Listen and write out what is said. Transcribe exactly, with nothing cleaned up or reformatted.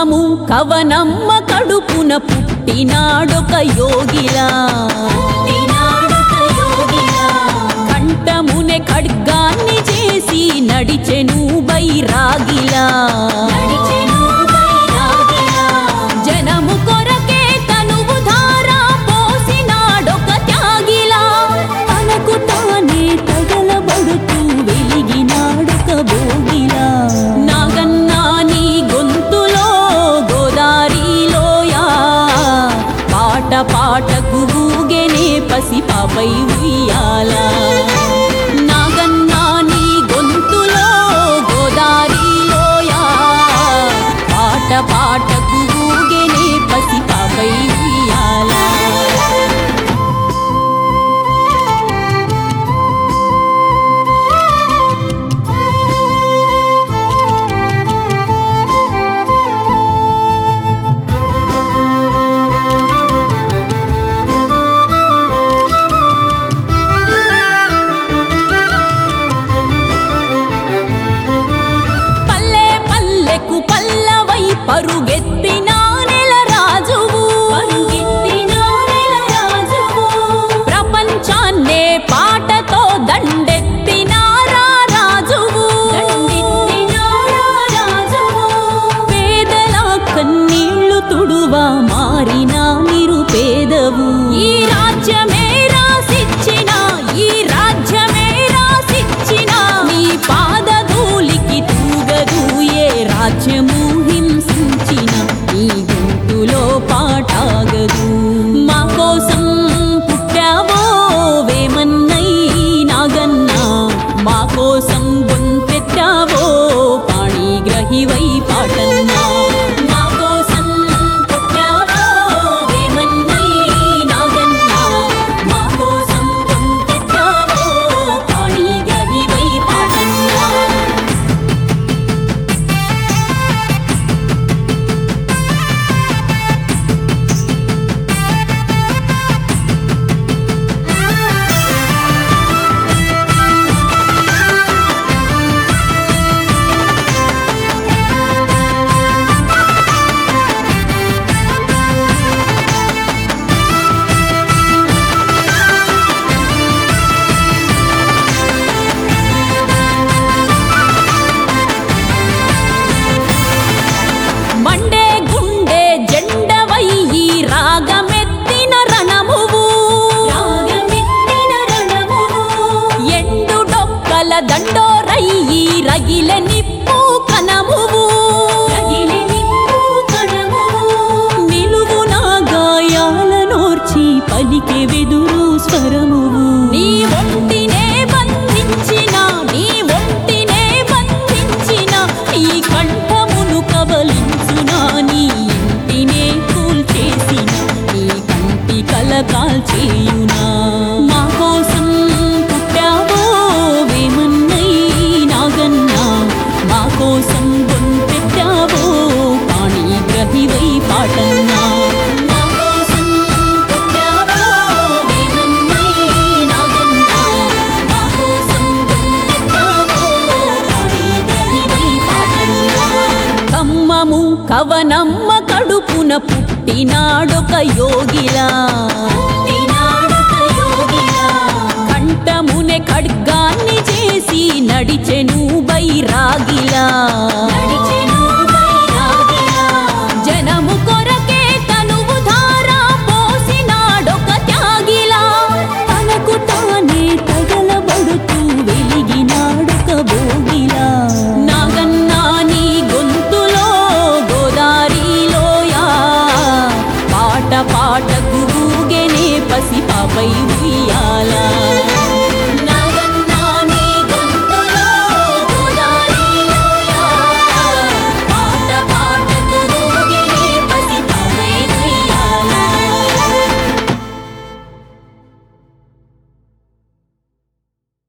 ఖమ్మము కవనమ్మ కడుపున పుట్టినాడొక యోగిలా కంఠమునే ఖడ్గాన్ని చేసి నడిచెను బైరాగిలా జనము కొరకే తనువు ధారా పోసినాడొక త్యాగిలా తనకు తానే తగలబడుతూ వెలిగినాడొక భోగిలా నాగన్నా నీ గొంతులో గోదారిలోయా పాట పాటకు ఊగెనే పసిపాపై ఉయ్యాలా నాగన్నా నీ గొంతులో గోదారిలోయా పాట పాటకు ఊగెనే పసిపాపై ఉయ్యాలా పల్లవై పరుగెత్తిన నెల రాజువు ప్రపంచాన్నే పాటతో దండెత్తిన రాజువు పేదల కన్నీళ్లు తుడువా మారిన నిరుపేదవు ఈ రాజ్యమే రాసిచ్చిన ఈ రాజ్యమే రాసిచ్చిన నీ పాదధూళికి తూగదు ఏ రాజ్యము హింసించిన నీ గొంతులో పాటాగదు మా కోసం పుట్టావో వేమన్నై నాగన్నా మా కోసం గొంతెత్తావో పాణిగ్రహివై పాటన్నా మా కోసం పుట్టావో వేమన్నై నాగన్నా మా కోసం గొంతెత్తావో పాణిగ్రహివై పాటన్నా మండే గుండె జెండవై ఈ రాగమెత్తిన రణమువు ఎండు డొక్కల దండోరై ఈ రగిలె నిప్పు కనమువు నిలువునా గాయాలనోర్చి పలికే వెదురు స్వరమువు నీ ఒంటినే బంధించిన నీ ఒంటినే బంధించిన నీ కంఠమును కబలించునా నీ ఇంటినే కూల్చేసిన నీ కంటి కల కాల్చేయునా మా కోసం పుట్టావో వేమన్నై నాగన్నా మా కోసం గొంతెత్తావో పాణిగ్రహివై పాటన్నా మా కోసం పుట్టావో వేమన్నై నాగన్నా మా కోసం గొంతెత్తావో పాణిగ్రహివై పాటన్నా ఖమ్మము కవనమ్మ కడుపున పుట్టినాడొక యోగిలా కంఠమునే ఖడ్గాన్ని చేసి నడిచెను బైరాగిలా జనము కొరకే తనువు ధారా పోసినాడొక త్యాగిలా తనకు తానే తగలబడుతూ వెలిగినాడొక భోగిలా నాగన్నా నీ గొంతులో గోదారిలోయా పాట పాటకు ఊగెనే పసిపాపై ఉయ్యాలా